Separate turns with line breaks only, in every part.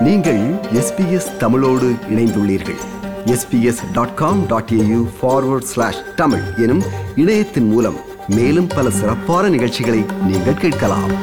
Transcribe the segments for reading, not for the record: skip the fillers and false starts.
நீங்கள் SBS தமிழோடு இணைந்துள்ளீர்கள். sbs.com.au/tamil எனும் இணையத்தின் மூலம் மேலும் பல சிறப்பான நிகழ்ச்சிகளை நீங்கள் கேட்கலாம்.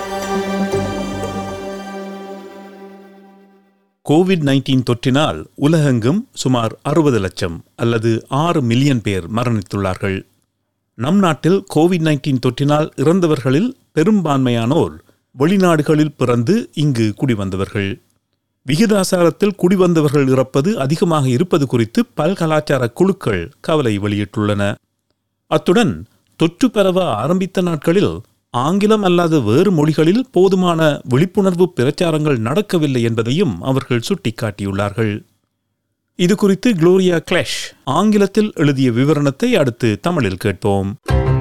கோவிட்-19 தொற்றினால் உலகெங்கும் சுமார் 60 லட்சம் அல்லது 6 மில்லியன் பேர் மரணித்துள்ளார்கள். நம் நாட்டில் கோவிட்-19 தொற்றினால் இறந்தவர்களில் பெரும்பான்மையானோர் வெளிநாடுகளில் பிறந்து இங்கு குடிவந்தவர்கள். விகிதாசாரத்தில் குடிவந்தவர்கள் இறப்பது அதிகமாக இருப்பது குறித்து பல்கலாச்சார குழுக்கள் கவலை வெளியிட்டுள்ளன. அத்துடன் தொற்று பரவ ஆரம்பித்த நாட்களில் ஆங்கிலம் அல்லாத வேறு மொழிகளில் போதுமான விழிப்புணர்வு பிரச்சாரங்கள் நடக்கவில்லை என்பதையும் அவர்கள் சுட்டிக்காட்டியுள்ளார்கள். இது குறித்து குளோரியா கிளாஷ் ஆங்கிலத்தில் எழுதிய விவரணத்தை அடுத்து தமிழில் கேட்போம்.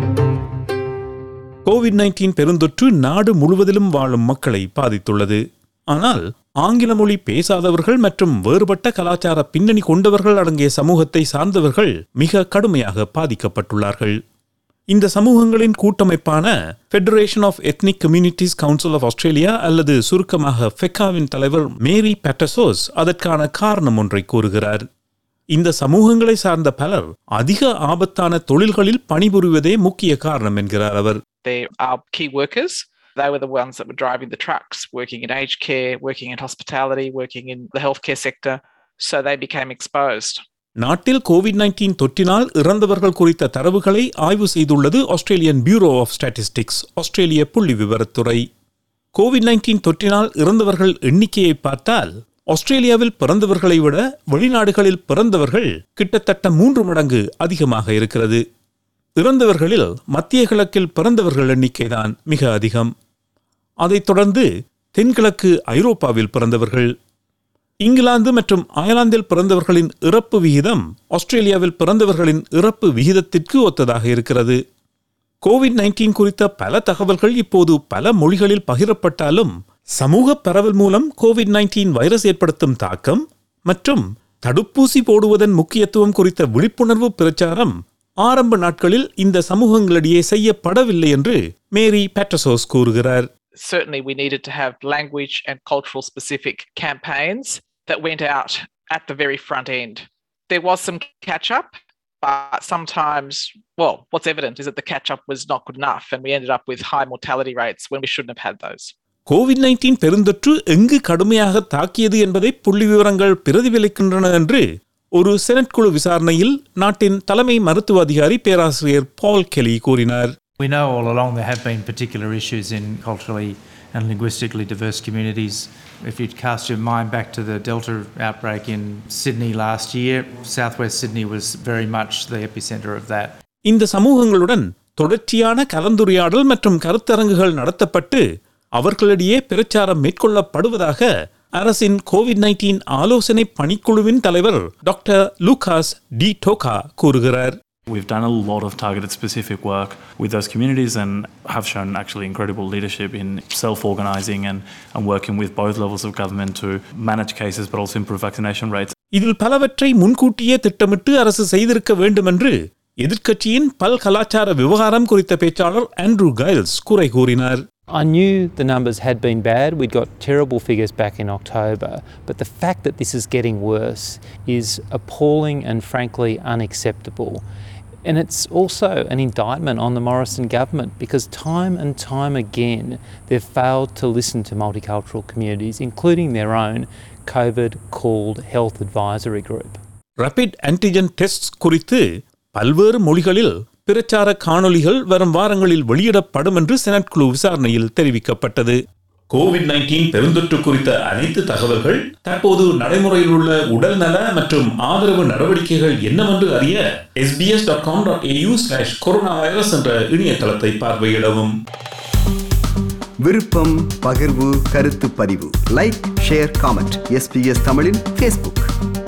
கோவிட்-19 பெருந்தொற்று நாடு முழுவதிலும் வாழும் மக்களை பாதித்துள்ளது. ஆனால் ஆங்கில மொழி பேசாதவர்கள் மற்றும் வேறுபட்ட கலாச்சார பின்னணி கொண்டவர்கள் அடங்கிய சமூகத்தை சார்ந்தவர்கள் மிக கடுமையாக பாதிக்கப்பட்டுள்ளார்கள். இந்த சமூகங்களின் கூட்டமைப்பான federation of ethnic communities council of Australia அல்லது சுருக்கமாக ஃபெக்காவின் தலைவர் மேரி பேட்டசோஸ் அதற்கான காரணம் ஒன்றை கூறுகிறார். இந்த சமூகங்களை சார்ந்த பலர் அதிக ஆபத்தான தொழில்களில் பணிபுரிவதே முக்கிய காரணம் என்கிறார் அவர்.
They are key workers. They were the ones that were driving the trucks, working in aged care, working in hospitality, working in the healthcare sector. So they became exposed.
நாட்டில் கோவிட்-19 தொற்றினால் இறந்தவர்கள் குறித்த தரவுகளை ஆய்வு செய்துள்ளது ஆஸ்திரேலியன் பியூரோ ஆஃப் ஸ்டாட்டிஸ்டிக்ஸ், ஆஸ்திரேலிய புள்ளி விவரத்துறை. கோவிட்-19 தொற்றினால் இறந்தவர்கள் எண்ணிக்கையை பார்த்தால் ஆஸ்திரேலியாவில் பிறந்தவர்களை விட வெளிநாடுகளில் பிறந்தவர்கள் கிட்டத்தட்ட 3 மடங்கு அதிகமாக இருக்கிறது. இறந்தவர்களில் மத்திய கிழக்கில் பிறந்தவர்கள் எண்ணிக்கைதான் மிக அதிகம். அதைத் தொடர்ந்து தென்கிழக்கு ஐரோப்பாவில் பிறந்தவர்கள். இங்கிலாந்து மற்றும் அயர்லாந்தில் பிறந்தவர்களின் இறப்பு விகிதம் ஆஸ்திரேலியாவில் பிறந்தவர்களின் இறப்பு விகிதத்திற்கு ஒத்ததாக இருக்கிறது. கோவிட்-19 குறித்த பல தகவல்கள் இப்போது பல மொழிகளில் பகிரப்பட்டாலும் சமூக பரவல் மூலம் கோவிட்-19 வைரஸ் ஏற்படுத்தும் தாக்கம் மற்றும் தடுப்பூசி போடுவதன் முக்கியத்துவம் குறித்த விழிப்புணர்வு பிரச்சாரம் ஆரம்ப நாட்களில் இந்த சமூகங்களிடையே செய்யப்படவில்லை என்று மேரி பேட்டசோஸ் கூறுகிறார்.
Certainly we needed to have language and cultural specific campaigns that went out at the very front end. There was some catch up, but sometimes, well, what's evident is that the catch up was not good enough and we ended up with high mortality rates when we shouldn't have had those.
கோவிட்-19 பெருந்தொற்று எங்கு கடுமையாக தாக்கியது என்பதை புள்ளி விவரங்கள் பிரதிபலிக்கின்றன என்று ஒரு செனட் குழு விசாரணையில் நாட்டின் தலைமை மருத்துவ அதிகாரி பேராசிரியர் பால் கெலி கூறினார்.
We know all along there have been particular issues in culturally and linguistically diverse communities. If you cast your mind back to the Delta outbreak in Sydney last year, southwest Sydney was very much the epicenter of that.
இந்த சமூகங்களுடன் தொடர்ச்சியான கலந்துரையாடல் மற்றும் கருத்தரங்குகள் நடத்தப்பட்டு அவர்களிடையே பிரச்சாரம் மேற்கொள்ளப்படுவதாக அரசின் கோவிட்-19 ஆலோசனை பணிக்குழுவின் தலைவர் டாக்டர் லூகாஸ் டி டோகா கூறுகிறார்.
We've done a lot of targeted specific work with those communities and have shown actually incredible leadership in self-organising and working with both levels of government to manage cases but also improve vaccination rates.
இதில் பலவற்றை முன்கூட்டியே திட்டமிட்டு அரசு செய்திருக்க வேண்டும் என்று எதிர்க்கட்சியின் பல்கலாச்சார விவகாரம் குறித்த பேச்சாளர் ஆண்ட்ரூ கைல்ஸ் குறை கூறினார்.
I knew the numbers had been bad. We'd got terrible figures back in October. But the fact that this is getting worse is appalling and frankly unacceptable. And it's also an indictment on the Morrison government because time and time again they've failed to listen to multicultural communities, including their own COVID-called Health Advisory Group.
Rapid antigen tests குறித்து பல்வேறு மொழிகளில் பிரச்சார காணொலிகள் வரும் வாரங்களில் வெளியிடப்படும் என்று senate குழு விசாரணையில் தெரிவிக்கப்பட்டது. கோவிட்-19 பெருந்தொற்று குறித்த அனைத்து தகவல்கள், தற்போது நடைமுறையில் உள்ள உடல்நல மற்றும் ஆதரவு நடவடிக்கைகள் என்னவென்று அறிய sbs.com.au/coronavirus என்ற இணையதளத்தை பார்வையிடவும்.
விருப்பம், பகிர்வு, கருத்து பதிவு, லைக், ஷேர், காமெண்ட். SBS தமிழின் Facebook.